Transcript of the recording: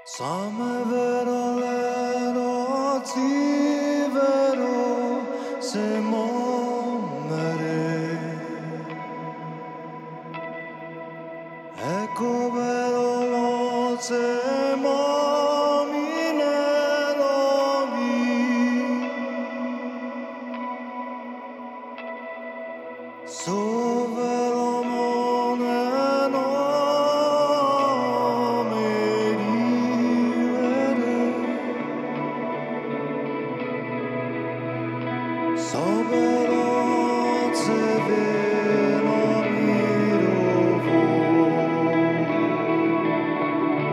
Same vero lero ti vero se momere Ecco vero lo se